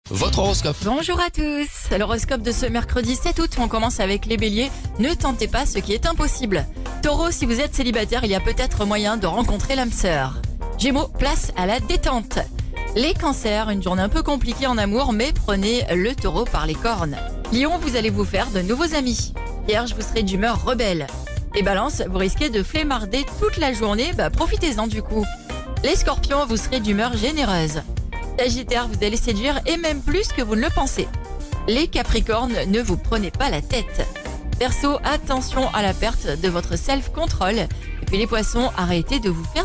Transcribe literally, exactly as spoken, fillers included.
Votre horoscope. Bonjour à tous. L'horoscope de ce mercredi sept août, on commence avec les béliers. Ne tentez pas ce qui est impossible. Taureau, si vous êtes célibataire, il y a peut-être moyen de rencontrer l'âme sœur. Gémeaux, place à la détente. Les cancers, une journée un peu compliquée en amour, mais prenez le taureau par les cornes. Lion, vous allez vous faire de nouveaux amis. Vierge, vous serez d'humeur rebelle. Les balances, vous risquez de flemmarder toute la journée, bah profitez-en du coup. Les scorpions, vous serez d'humeur généreuse. Sagittaire, vous allez séduire et même plus que vous ne le pensez. Les capricornes, ne vous prenez pas la tête. Verseau, attention à la perte de votre self-control. Et puis les poissons, arrêtez de vous faire